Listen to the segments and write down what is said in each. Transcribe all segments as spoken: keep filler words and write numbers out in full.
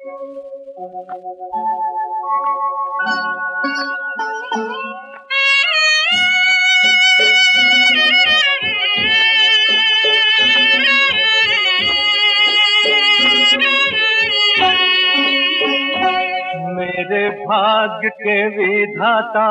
मेरे भाग्य के विधाता,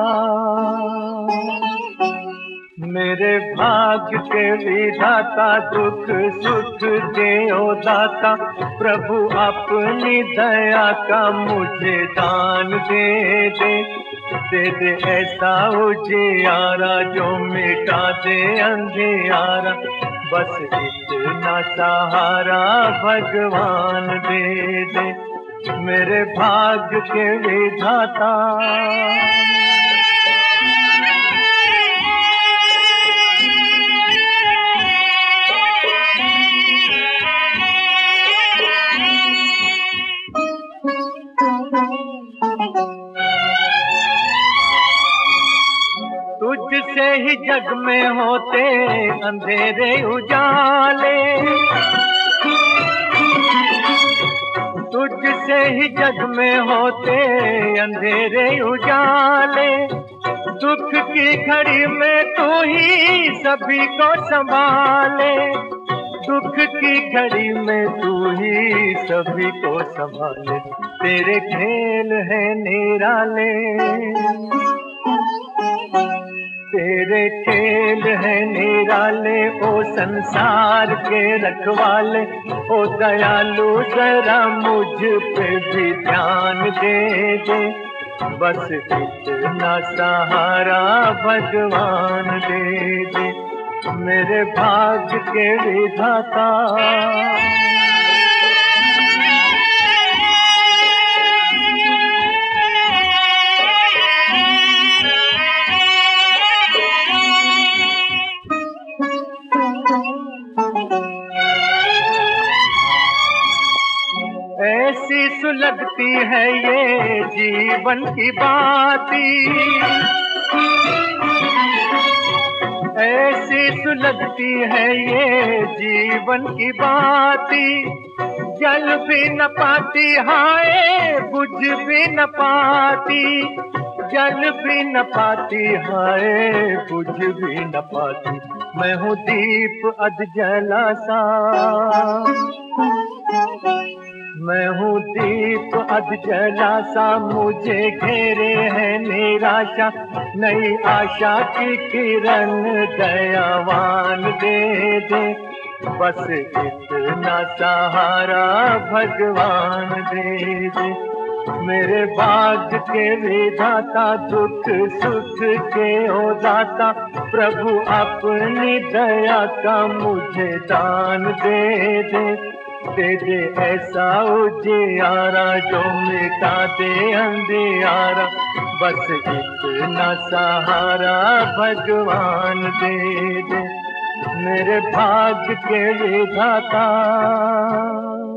मेरे भाग्य के विधाता, दुख सुख के ओ दाता, प्रभु अपनी दया का मुझे दान दे दे। दे दे ऐसा उजियारा जो मिटा दे अंधियारा, बस इतना सहारा भगवान दे दे। मेरे भाग्य के विधाता, तुझसे ही जग में होते अंधेरे उजाले, तुझसे ही जग में होते अंधेरे उजाले। दुख की घड़ी में तू ही सभी को संभाले, दुख की घड़ी में तू ही सभी को संभाले। तेरे खेल है निराले, तेरे खेल है निराले, ओ संसार के रखवाले। ओ दयालु जरा मुझ पे भी ध्यान दे दे, बस इतना सहारा भगवान दे दे। मेरे भाग्य के विधाता, ऐसी सुलगती है ये जीवन की बाती, ऐसी सुलगती है ये जीवन की बाती। जल भी न पाती हाय बुझ भी न पाती, जल भी न पाती हाय बुझ भी न पाती। मैं हूँ दीप अध जला सा, मैं हूँ दीप अध जला सा, मुझे घेरे है निराशा। नई आशा की किरण दयावान दे दे, बस इतना सहारा भगवान दे दे। मेरे भाग्य के विधाता, दुख सुख के ओ दाता, प्रभु अपनी दया का मुझे दान दे दे। दे दे ऐसा उजियारा जो मिटा दे अंधियारा, बस इतना सहारा भगवान दे दे। मेरे भाग्य के विधाता।